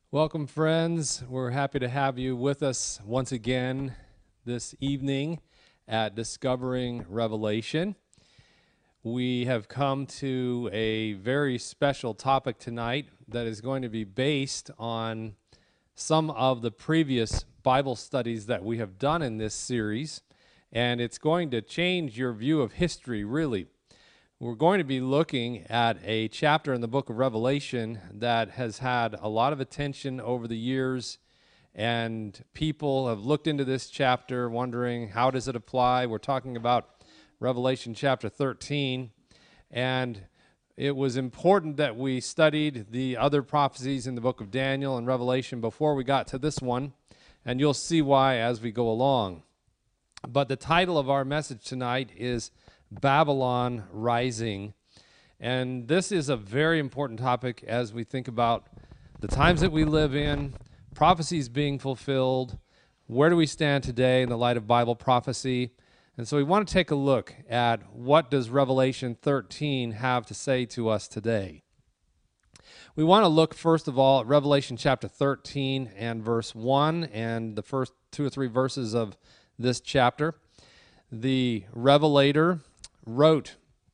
Welcome, friends. We're happy to have you with us once again this evening at Discovering Revelation. We have come to a very special topic tonight that is going to be based on some of the previous Bible studies that we have done in this series, and it's going to change your view of history, really. We're going to be looking at a chapter in the book of Revelation that has had a lot of attention over the years, and people have looked into this chapter wondering, how does it apply? We're talking about Revelation chapter 13, and it was important that we studied the other prophecies in the book of Daniel and Revelation before we got to this one, and you'll see why as we go along. But the title of our message tonight is Babylon Rising. And this is a very important topic as we think about the times that we live in, prophecies being fulfilled, where do we stand today in the light of Bible prophecy. And so we want to take a look at what does Revelation 13 have to say to us today. We want to look first of all at Revelation chapter 13 and verse 1 and the first 2 or 3 verses of this chapter. The revelator wrote,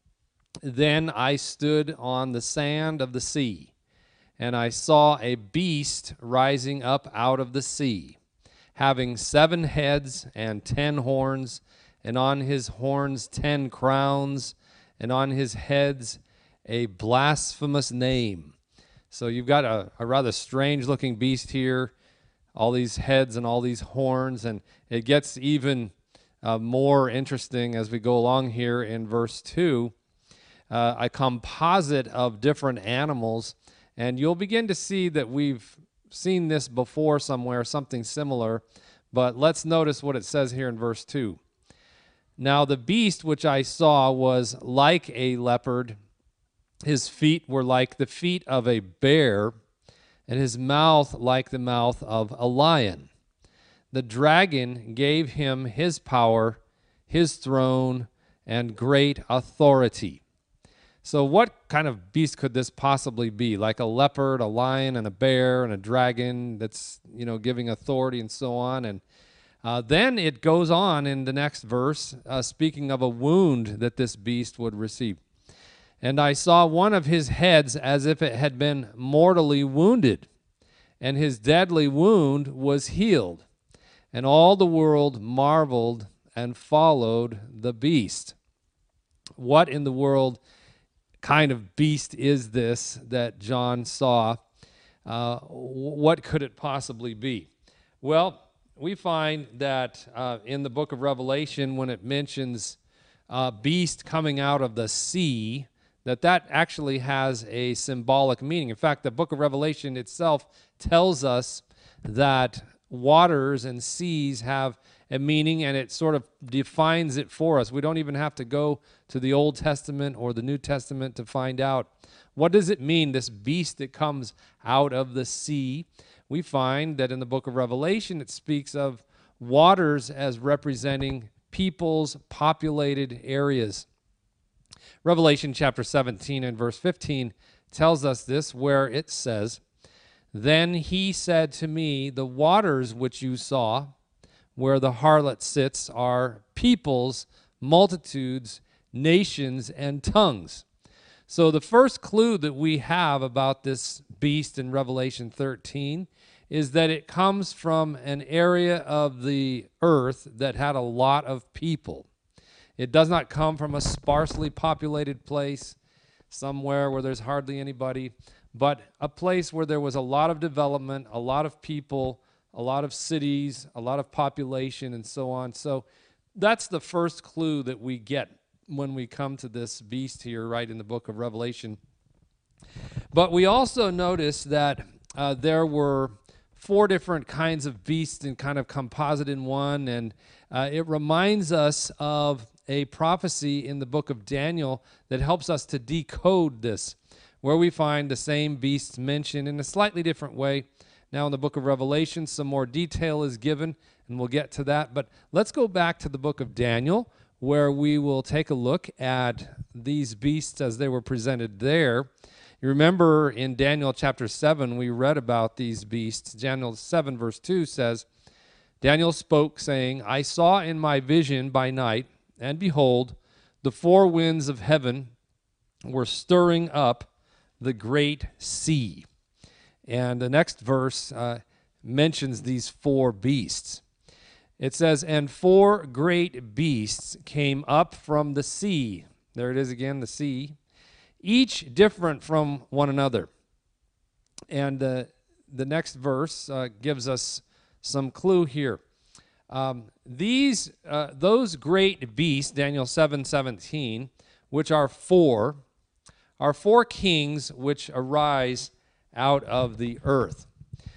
"Then I stood on the sand of the sea, and I saw a beast rising up out of the sea, having 7 heads and 10 horns, and on his horns 10 crowns, and on his heads a blasphemous name." So you've got a rather strange-looking beast here, all these heads and all these horns, and it gets even more interesting as we go along here in verse 2, a composite of different animals, and you'll begin to see that we've seen this before somewhere, something similar, but let's notice what it says here in verse 2. "Now the beast which I saw was like a leopard, his feet were like the feet of a bear, and his mouth like the mouth of a lion. The dragon gave him his power, his throne, and great authority." So what kind of beast could this possibly be? Like a leopard, a lion, and a bear, and a dragon that's, giving authority and so on. And then it goes on in the next verse, speaking of a wound that this beast would receive. "And I saw one of his heads as if it had been mortally wounded, and his deadly wound was healed. And all the world marveled and followed the beast." What in the world kind of beast is this that John saw? What could it possibly be? Well, we find that in the book of Revelation, when it mentions beast coming out of the sea, that actually has a symbolic meaning. In fact, the book of Revelation itself tells us that waters and seas have a meaning, and it sort of defines it for us. We don't even have to go to the Old Testament or the New Testament to find out. What does it mean, this beast that comes out of the sea? We find that in the book of Revelation it speaks of waters as representing people's populated areas. Revelation chapter 17 and verse 15 tells us this, where it says, "Then he said to me, the waters which you saw, where the harlot sits, are peoples, multitudes, nations, and tongues." So the first clue that we have about this beast in Revelation 13 is that it comes from an area of the earth that had a lot of people. It does not come from a sparsely populated place, somewhere where there's hardly anybody, but a place where there was a lot of development, a lot of people, a lot of cities, a lot of population, and so on. So that's the first clue that we get when we come to this beast here right in the book of Revelation. But we also notice that there were 4 different kinds of beasts and kind of composite in one, and it reminds us of a prophecy in the book of Daniel that helps us to decode this, where we find the same beasts mentioned in a slightly different way. Now in the book of Revelation, some more detail is given, and we'll get to that. But let's go back to the book of Daniel, where we will take a look at these beasts as they were presented there. You remember in Daniel chapter 7, we read about these beasts. Daniel 7 verse 2 says, Daniel spoke, saying, I saw in my vision by night, and behold, the four winds of heaven were stirring up the great sea. And the next verse mentions these four beasts. It says, and four great beasts came up from the sea. There it is again, the sea, each different from one another. And the next verse gives us some clue here. Those great beasts, Daniel 7:17, which are four kings which arise out of the earth.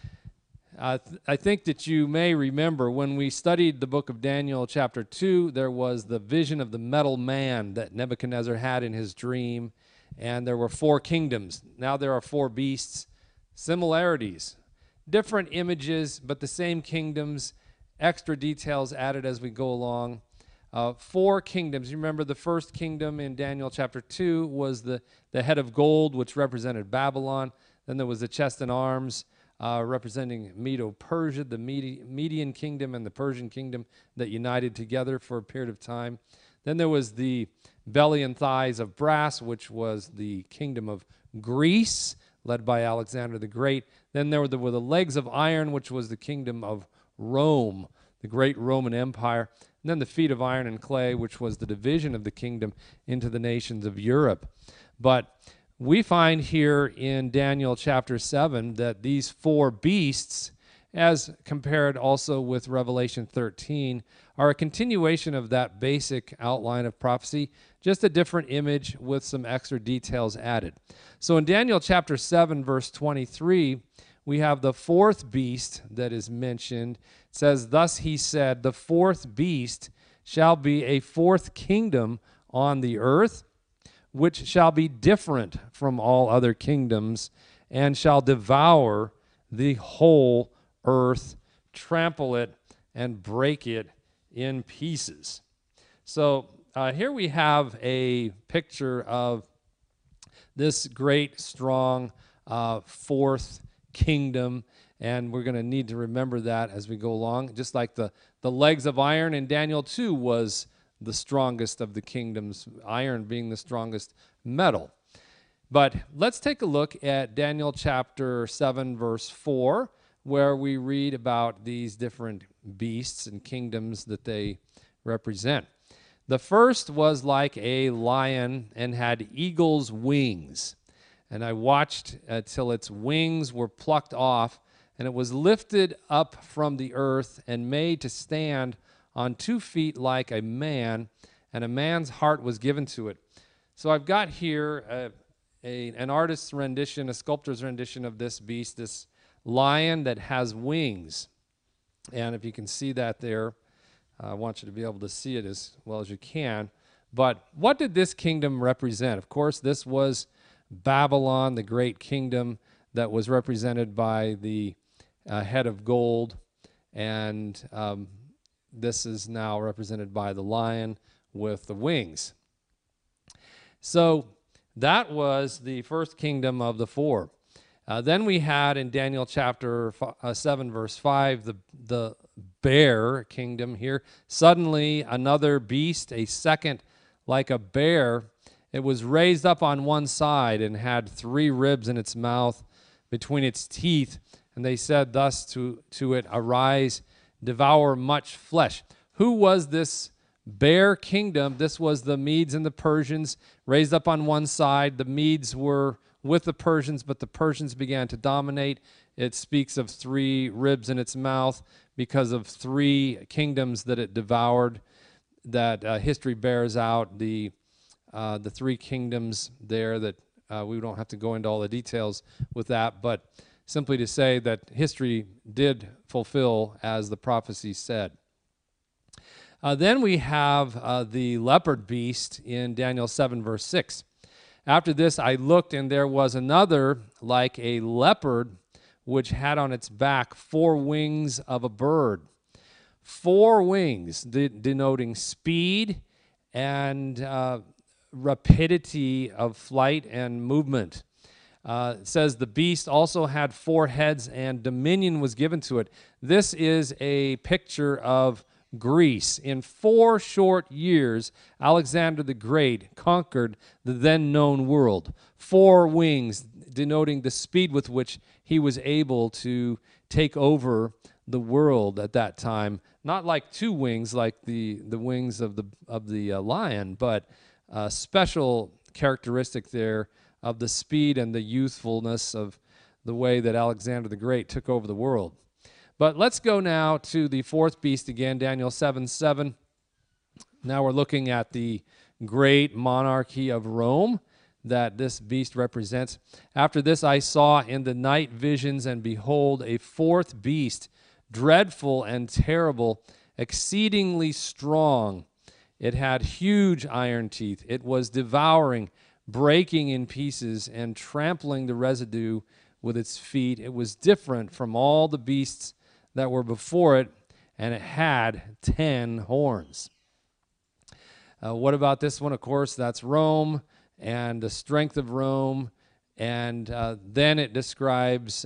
I think that you may remember when we studied the book of Daniel chapter 2, there was the vision of the metal man that Nebuchadnezzar had in his dream, and there were four kingdoms. Now there are four beasts, similarities, different images, but the same kingdoms, extra details added as we go along. Four kingdoms. You remember the first kingdom in Daniel chapter 2 was the head of gold, which represented Babylon. Then there was the chest and arms, representing Medo-Persia, the Median kingdom and the Persian kingdom that united together for a period of time. Then there was the belly and thighs of brass, which was the kingdom of Greece, led by Alexander the Great. Then there were the legs of iron, which was the kingdom of Rome, the great Roman Empire. And then the feet of iron and clay, which was the division of the kingdom into the nations of Europe. But we find here in Daniel chapter 7 that these four beasts, as compared also with Revelation 13, are a continuation of that basic outline of prophecy, just a different image with some extra details added. So in Daniel chapter 7, verse 23, we have the fourth beast that is mentioned. It says, thus he said, the fourth beast shall be a fourth kingdom on the earth, which shall be different from all other kingdoms, and shall devour the whole earth, trample it, and break it in pieces. So here we have a picture of this great, strong fourth kingdom, and we're going to need to remember that as we go along. Just like the legs of iron in Daniel 2 was the strongest of the kingdoms, iron being the strongest metal. But let's take a look at Daniel chapter 7, verse 4, where we read about these different beasts and kingdoms that they represent. The first was like a lion and had eagle's wings. And I watched till its wings were plucked off, and it was lifted up from the earth and made to stand on 2 feet like a man, and a man's heart was given to it. So I've got here an artist's rendition, a sculptor's rendition of this beast, this lion that has wings. And if you can see that there, I want you to be able to see it as well as you can. But what did this kingdom represent? Of course, this was Babylon, the great kingdom that was represented by the head of gold, and this is now represented by the lion with the wings. So that was the first kingdom of the four. Then we had in Daniel chapter 7, verse 5, the bear kingdom here. Suddenly another beast, a second like a bear, it was raised up on one side and had 3 ribs in its mouth between its teeth. And they said thus to it, arise, devour much flesh. Who was this bear kingdom? This was the Medes and the Persians raised up on one side. The Medes were with the Persians, but the Persians began to dominate. It speaks of 3 ribs in its mouth because of 3 kingdoms that it devoured. That history bears out the 3 kingdoms there that we don't have to go into all the details with that, but simply to say that history did fulfill as the prophecy said. Then we have the leopard beast in Daniel 7, verse 6. After this I looked, and there was another like a leopard, which had on its back 4 wings of a bird. 4 wings, denoting speed and rapidity of flight and movement. It says the beast also had 4 heads and dominion was given to it. This is a picture of Greece. In 4 short years, Alexander the Great conquered the then known world. 4 wings denoting the speed with which he was able to take over the world at that time. Not like 2 wings like the wings of the lion, but a special characteristic there of the speed and the youthfulness of the way that Alexander the Great took over the world. But let's go now to the 4th beast again, Daniel 7:7. Now we're looking at the great monarchy of Rome that this beast represents. After this I saw in the night visions, and behold, a 4th beast, dreadful and terrible, exceedingly strong. It had huge iron teeth. It was devouring, breaking in pieces, and trampling the residue with its feet. It was different from all the beasts that were before it, and it had 10 horns. What about this one? Of course, that's Rome and the strength of Rome. And then it describes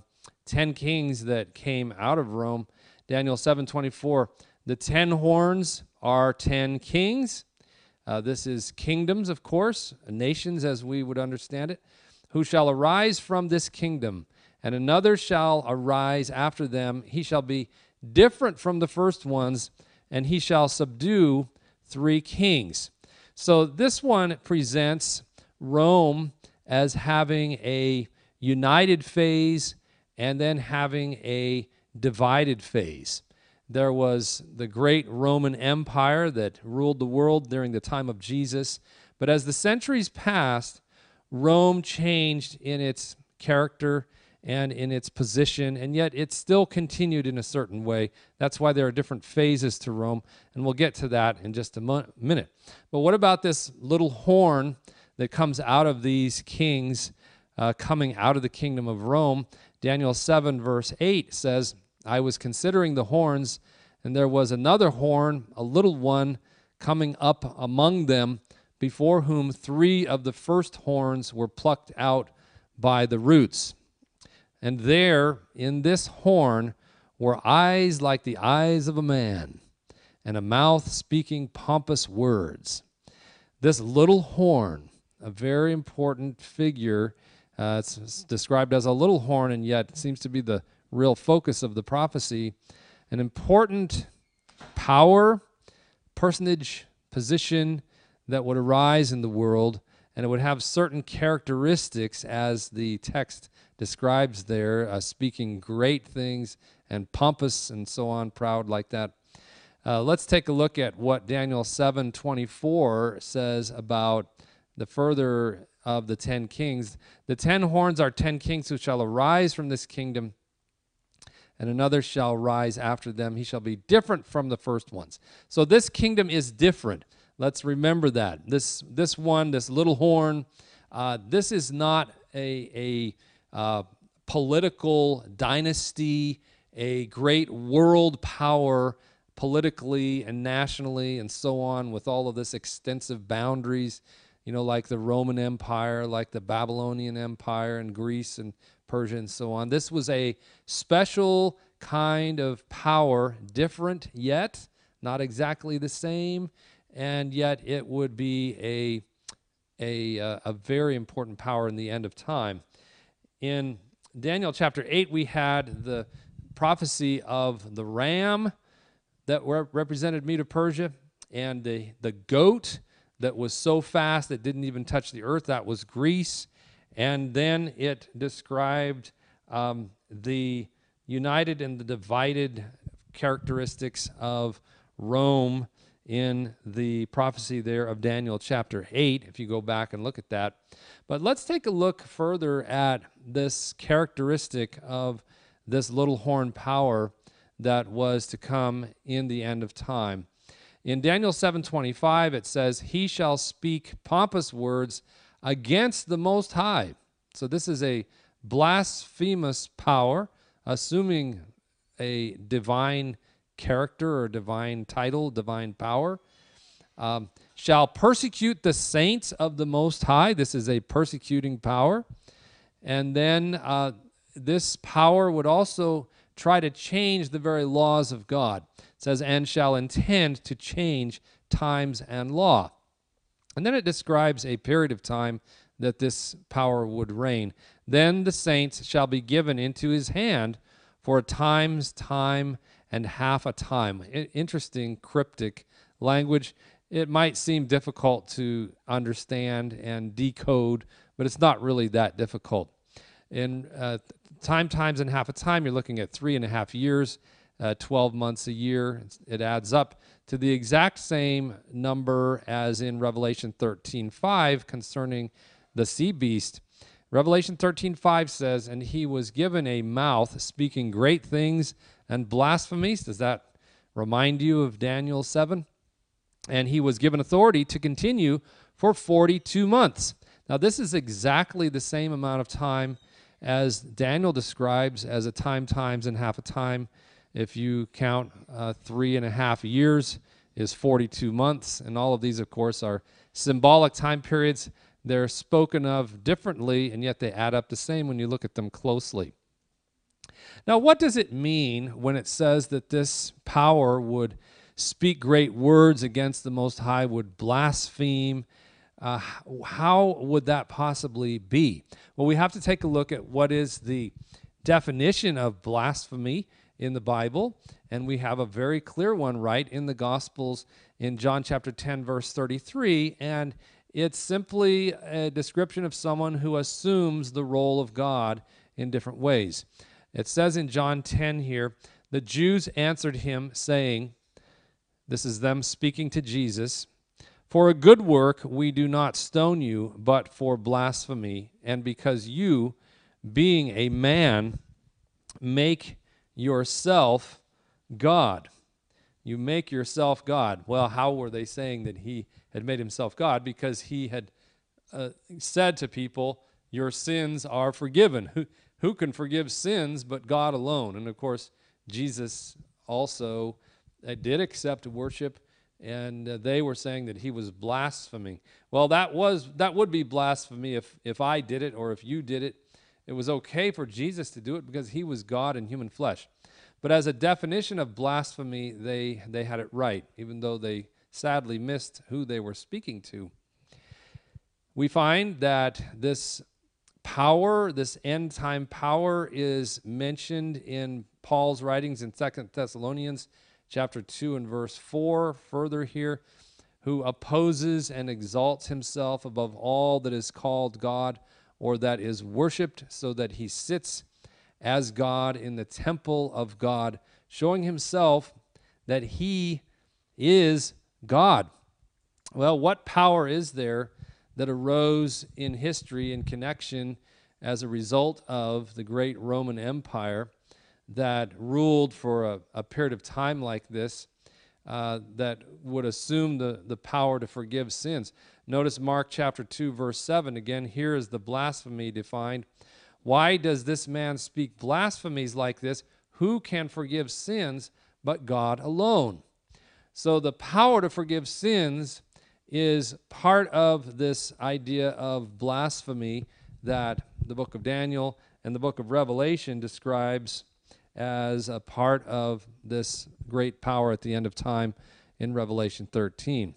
10 kings that came out of Rome. Daniel 7:24, the 10 horns are 10 kings. This is kingdoms, of course, nations as we would understand it, who shall arise from this kingdom, and another shall arise after them. He shall be different from the first ones, and he shall subdue 3 kings. So this one presents Rome as having a united phase and then having a divided phase. There was the great Roman Empire that ruled the world during the time of Jesus, but as the centuries passed, Rome changed in its character and in its position, and yet it still continued in a certain way. That's why there are different phases to Rome, and we'll get to that in just a minute. But what about this little horn that comes out of these kings coming out of the kingdom of Rome? Daniel 7 verse 8 says, I was considering the horns, and there was another horn, a little one, coming up among them, before whom 3 of the first horns were plucked out by the roots. And there, in this horn, were eyes like the eyes of a man, and a mouth speaking pompous words. This little horn, a very important figure, it's described as a little horn, and yet seems to be the real focus of the prophecy, an important power, personage, position that would arise in the world, and it would have certain characteristics as the text describes there, speaking great things and pompous and so on, proud like that. Let's take a look at what Daniel 7:24 says about the further of the 10 kings. The 10 horns are 10 kings who shall arise from this kingdom, and another shall rise after them. He shall be different from the first ones. So this kingdom is different. Let's remember that. This one, this little horn, this is not a political dynasty, a great world power politically and nationally and so on, with all of this extensive boundaries, like the Roman Empire, like the Babylonian Empire and Greece and Persia and so on. This was a special kind of power, different yet, not exactly the same, and yet it would be a very important power in the end of time. In Daniel chapter 8, we had the prophecy of the ram that represented Medo-Persia, and the goat that was so fast it didn't even touch the earth. That was Greece. And then it described the united and the divided characteristics of Rome in the prophecy there of Daniel chapter 8, if you go back and look at that. But let's take a look further at this characteristic of this little horn power that was to come in the end of time. In Daniel 7:25, it says, he shall speak pompous words against the Most High. So this is a blasphemous power, assuming a divine character or divine title, divine power. Shall persecute the saints of the Most High. This is a persecuting power. And then this power would also try to change the very laws of God. It says, and shall intend to change times and law. And then it describes a period of time that this power would reign. Then the saints shall be given into his hand for a time's time and half a time. Interesting cryptic language. It might seem difficult to understand and decode, but it's not really that difficult. In times and half a time, you're looking at 3.5 years, 12 months a year. It adds up to the exact same number as in Revelation 13:5 concerning the sea beast. Revelation 13:5 says, and he was given a mouth speaking great things and blasphemies. Does that remind you of Daniel 7? And he was given authority to continue for 42 months. Now, this is exactly the same amount of time as Daniel describes as a times, and half a time. If you count 3.5 years is 42 months. And all of these, of course, are symbolic time periods. They're spoken of differently, and yet they add up the same when you look at them closely. Now, what does it mean when it says that this power would speak great words against the Most High, would blaspheme? How would that possibly be? Well, we have to take a look at what is the definition of blasphemy in the Bible, and we have a very clear one right in the Gospels in John chapter 10, verse 33, and it's simply a description of someone who assumes the role of God in different ways. It says in John 10 here, the Jews answered him, saying, this is them speaking to Jesus, for a good work we do not stone you, but for blasphemy, and because you, being a man, make yourself God. You make yourself God. Well, how were they saying that he had made himself God? Because he had said to people, your sins are forgiven. Who can forgive sins but God alone? And of course, Jesus also did accept worship, and they were saying that he was blaspheming. Well, that would be blasphemy if I did it or if you did it. It was okay for Jesus to do it because he was God in human flesh. But as a definition of blasphemy, they had it right, even though they sadly missed who they were speaking to. We find that this power, this end-time power, is mentioned in Paul's writings in 2 Thessalonians chapter 2 and verse 4, further here, who opposes and exalts himself above all that is called God or that is worshipped, so that he sits as God in the temple of God, showing himself that he is God. Well, what power is there that arose in history in connection as a result of the great Roman Empire that ruled for a period of time like this, that would assume the power to forgive sins? Notice Mark chapter 2, verse 7. Again, here is the blasphemy defined. Why does this man speak blasphemies like this? Who can forgive sins but God alone? So the power to forgive sins is part of this idea of blasphemy that the book of Daniel and the book of Revelation describes as a part of this great power at the end of time in Revelation 13.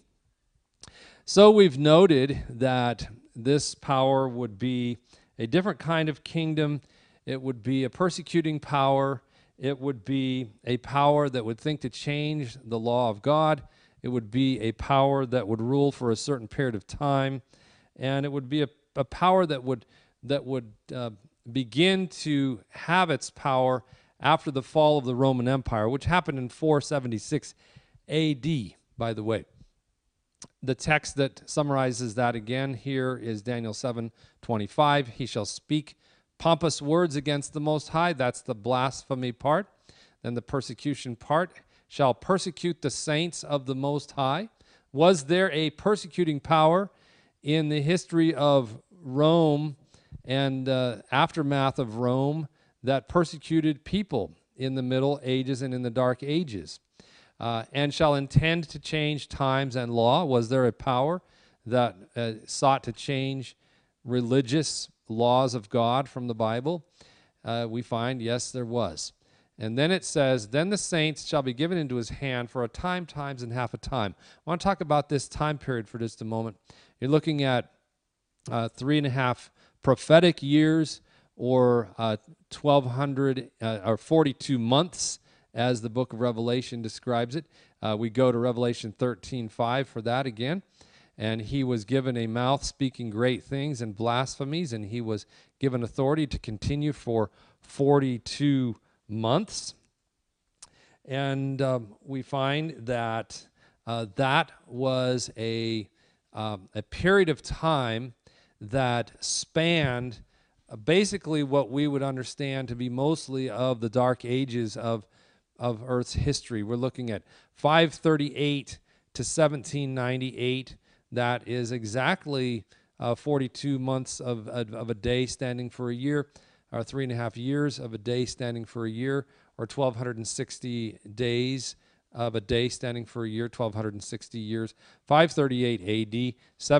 So we've noted that this power would be a different kind of kingdom. It would be a persecuting power. It would be a power that would think to change the law of God. It would be a power that would rule for a certain period of time. And it would be a power that would begin to have its power after the fall of the Roman Empire, which happened in 476 A.D., by the way. The text that summarizes that again here is Daniel 7:25. He shall speak pompous words against the Most High. That's the blasphemy part. Then the persecution part. Shall persecute the saints of the Most High. Was there a persecuting power in the history of Rome and aftermath of Rome that persecuted people in the Middle Ages and in the Dark Ages? And shall intend to change times and law. Was there a power that sought to change religious laws of God from the Bible? We find, yes, there was. And then it says, then the saints shall be given into his hand for a time, times, and half a time. I want to talk about this time period for just a moment. You're looking at 3.5 prophetic years, or 1,200 or 42 months, as the book of Revelation describes it. We go to Revelation 13:5 for that again. And he was given a mouth speaking great things and blasphemies, and he was given authority to continue for 42 months. And we find that that was a period of time that spanned basically what we would understand to be mostly of the dark ages of Earth's history. We're looking at 538 to 1798. That is exactly 42 months of a day standing for a year, or 3.5 years of a day standing for a year, or 1,260 days of a day standing for a year, 1,260 years. 538 AD,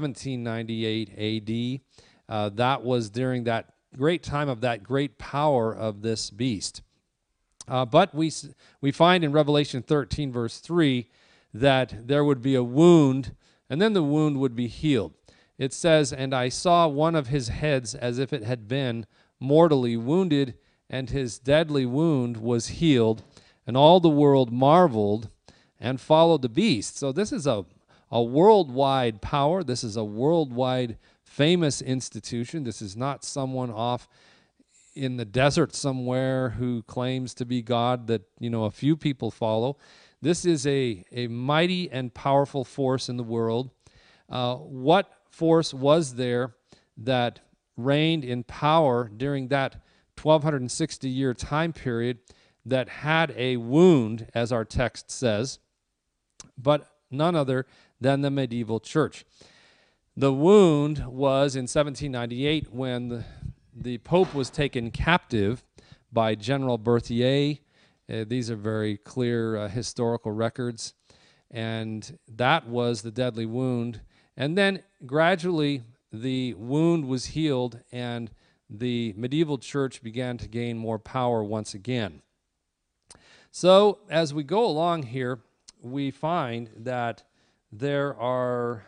1798 AD. That was during that great time of that great power of this beast. But we find in Revelation 13, verse 3, that there would be a wound, and then the wound would be healed. It says, and I saw one of his heads as if it had been mortally wounded, and his deadly wound was healed, and all the world marveled and followed the beast. So this is a worldwide power. This is a worldwide famous institution. This is not someone off in the desert somewhere who claims to be God that, a few people follow. This is a mighty and powerful force in the world. What force was there that reigned in power during that 1,260-year time period that had a wound, as our text says, but none other than the medieval church? The wound was in 1798 when the Pope was taken captive by General Berthier. These are very clear historical records. And that was the deadly wound. And then gradually the wound was healed and the medieval church began to gain more power once again. So as we go along here, we find that there are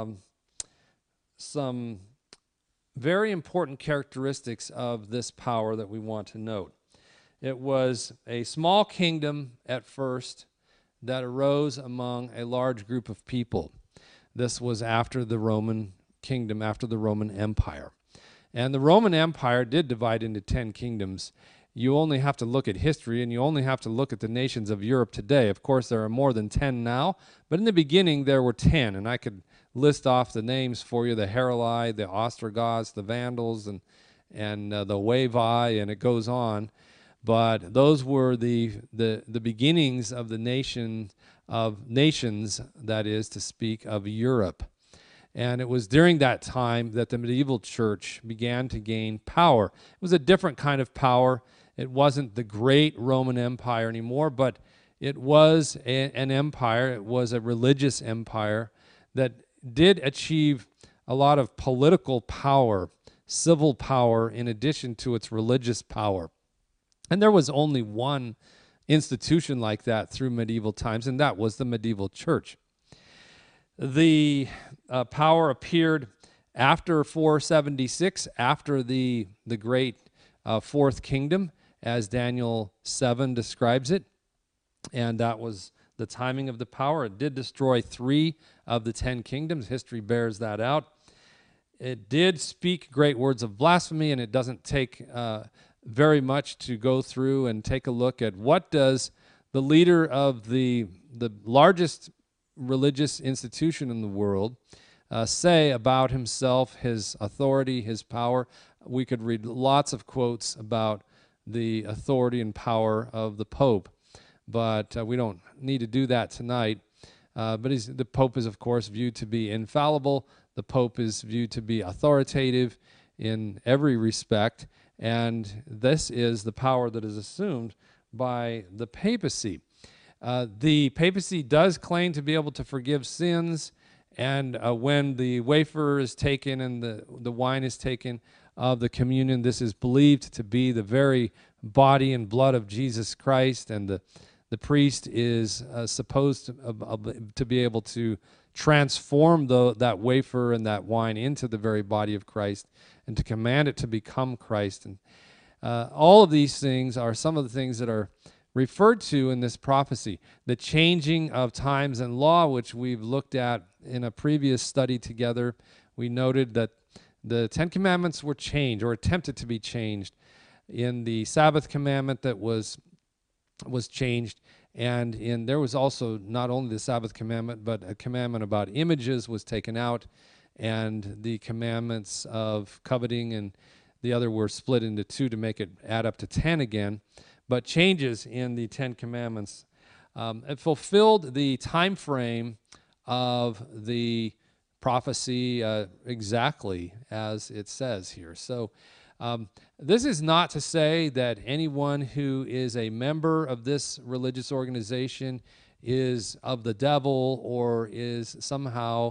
some very important characteristics of this power that we want to note. It was a small kingdom at first that arose among a large group of people. This was after the Roman kingdom, after the Roman Empire. And the Roman Empire did divide into 10 kingdoms. You only have to look at history, and you only have to look at the nations of Europe today. Of course, there are more than 10 now, but in the beginning there were 10, and I could list off the names for you: the Heruli, the Ostrogoths, the Vandals, and the Wavi, and it goes on. But those were the beginnings of the nations, that is to speak, of Europe. And it was during that time that the medieval church began to gain power. It was a different kind of power. It wasn't the great Roman Empire anymore, but it was an empire. It was a religious empire that did achieve a lot of political power, civil power, in addition to its religious power. And there was only one institution like that through medieval times, and that was the medieval church. The power appeared after 476, after the great fourth kingdom, as Daniel 7 describes it, and that was the timing of the power. It did destroy 3 of the 10 kingdoms. History bears that out. It did speak great words of blasphemy, and it doesn't take very much to go through and take a look at what does the leader of the largest religious institution in the world say about himself, his authority, his power. We could read lots of quotes about the authority and power of the Pope, but we don't need to do that tonight. But the Pope is, of course, viewed to be infallible. The Pope is viewed to be authoritative in every respect, and this is the power that is assumed by the papacy. The papacy does claim to be able to forgive sins, and when the wafer is taken and the wine is taken, of the communion. This is believed to be the very body and blood of Jesus Christ, and the priest is supposed to be able to transform that wafer and that wine into the very body of Christ and to command it to become Christ. And all of these things are some of the things that are referred to in this prophecy. The changing of times and law, which we've looked at in a previous study together. We noted that the Ten Commandments were changed or attempted to be changed in the Sabbath commandment that was changed, and there was also not only the Sabbath commandment, but a commandment about images was taken out, and the commandments of coveting and the other were split into two to make it add up to 10 again. But changes in the Ten Commandments. It fulfilled the time frame of the prophecy exactly as it says here. So this is not to say that anyone who is a member of this religious organization is of the devil or is somehow,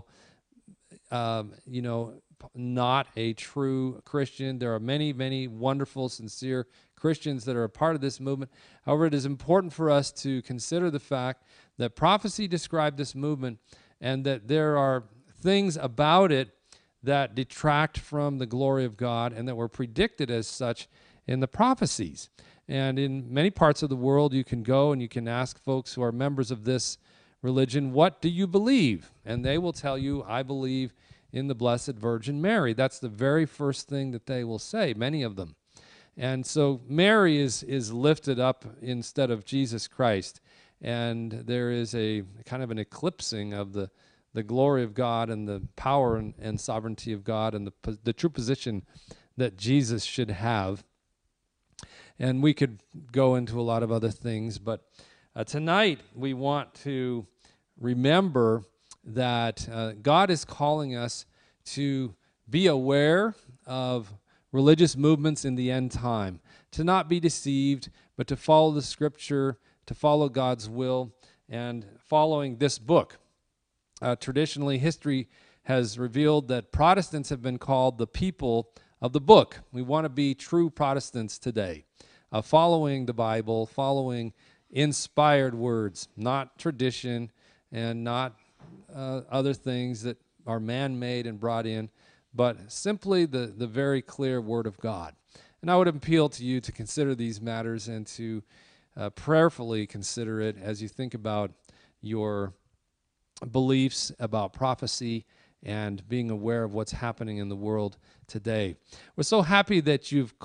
not a true Christian. There are many, many wonderful, sincere Christians that are a part of this movement. However, it is important for us to consider the fact that prophecy described this movement and that there are things about it that detract from the glory of God and that were predicted as such in the prophecies. And in many parts of the world, you can go and you can ask folks who are members of this religion, what do you believe? And they will tell you, I believe in the Blessed Virgin Mary. That's the very first thing that they will say, many of them. And so Mary is lifted up instead of Jesus Christ. And there is a kind of an eclipsing of the glory of God and the power and sovereignty of God and the true position that Jesus should have. And we could go into a lot of other things, but tonight we want to remember that God is calling us to be aware of religious movements in the end time, to not be deceived, but to follow the Scripture, to follow God's will, and following this book. Traditionally, history has revealed that Protestants have been called the people of the book. We want to be true Protestants today, following the Bible, following inspired words, not tradition and not other things that are man-made and brought in, but simply the very clear Word of God. And I would appeal to you to consider these matters and to prayerfully consider it as you think about your beliefs about prophecy and being aware of what's happening in the world today. We're so happy that you've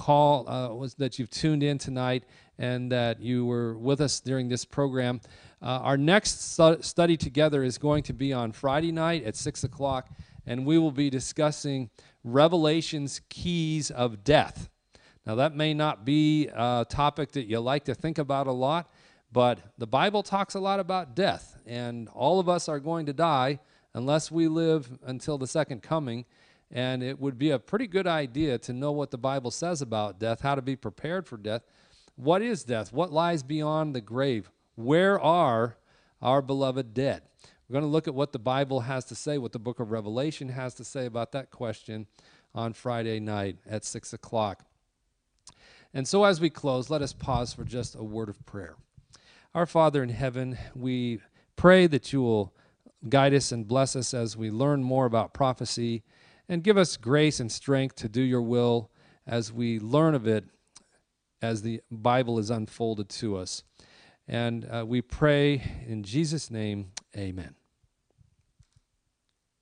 tuned in tonight and that you were with us during this program. Our next study together is going to be on Friday night at 6 o'clock, and we will be discussing Revelation's keys of death. Now, that may not be a topic that you like to think about a lot, but the Bible talks a lot about death, and all of us are going to die unless we live until the second coming, and it would be a pretty good idea to know what the Bible says about death, how to be prepared for death. What is death? What lies beyond the grave? Where are our beloved dead? We're going to look at what the Bible has to say, what the book of Revelation has to say about that question on Friday night at 6 o'clock. And so as we close, let us pause for just a word of prayer. Our Father in heaven, we pray that you will guide us and bless us as we learn more about prophecy and give us grace and strength to do your will as we learn of it as the Bible is unfolded to us. And we pray in Jesus' name, amen.